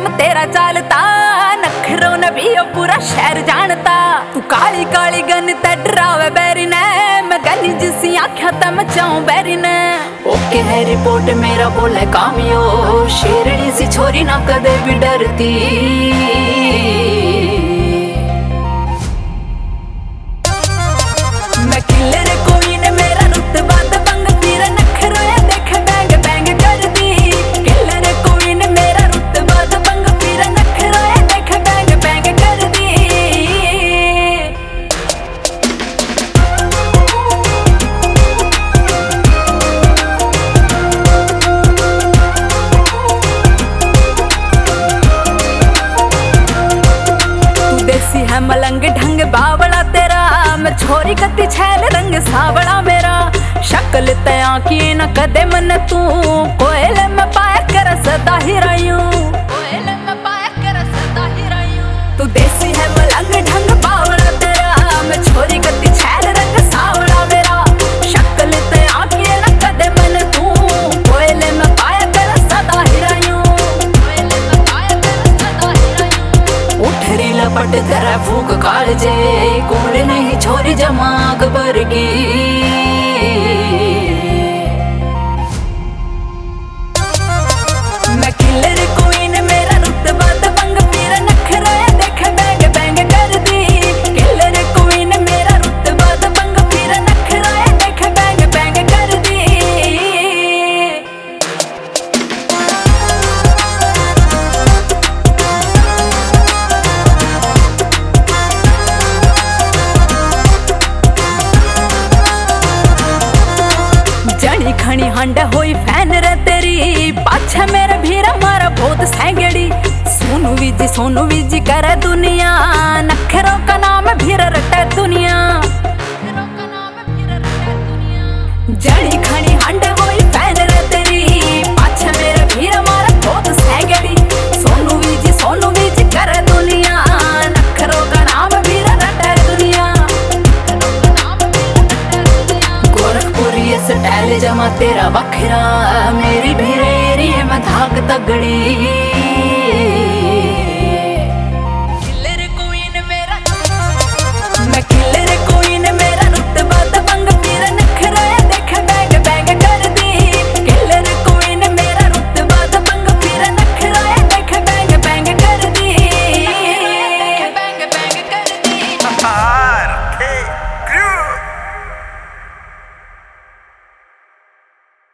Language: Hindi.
काम तेरा चालता, नखरों ने भी ओ पूरा शहर जानता। तू काली काली गन ते डरावे बैरी ने, मैं गनी जिसी आख्या ते मचाऊं बैरी ने। ओके है रिपोर्ट मेरा बोले कामियो, शेरनी सी छोरी ना कदे भी डरती। मैं किलर कोई ने मेरा रुतबा दबंग, फिर नखरों देख बैंग बैंग करती। किलर कोई ने मेरा रुतबा दबंग, फिर नखरों देख बैंग बैंग करती। तू देसी है मलंग ढंग बावड़ा तेरा, मैं छोरी कत्ती छैल रंग सावड़ा मेरा। शक्ल तया की न कदे मन तू, कोयल में पाया कर सदा ही रयूं, कोयल में पाया कर सदा ही रयूं। तू देसी है मलंग ढंग बावड़ा तेरा, मैं छोरी कत्ती छैल रंग सावड़ा मेरा। शक्ल तया की न कदे मन तू, कोयल में पाया कर सदा ही रयूं, कोयल में पाया कर सदा ही रयूं। उठरी लपट तेरा फूक कालजे, कूड़ नहीं छोरी जमा अकबर की। मैं किलर कोई ने मेरा रुतबा दबंग, फिर नखरे देख बैंग बैंग करती। किलर कोई ने मेरा रुतबा दबंग, फिर नखरे देख बैंग बैंग करती। जनी खनी हंड होई फैन रे तेरी, पाछे मेरे भीरा मारा बहुत सैंगड़ी। सोनू विजी करे दुनिया, नखरों का नाम भीरा रटे दुनिया।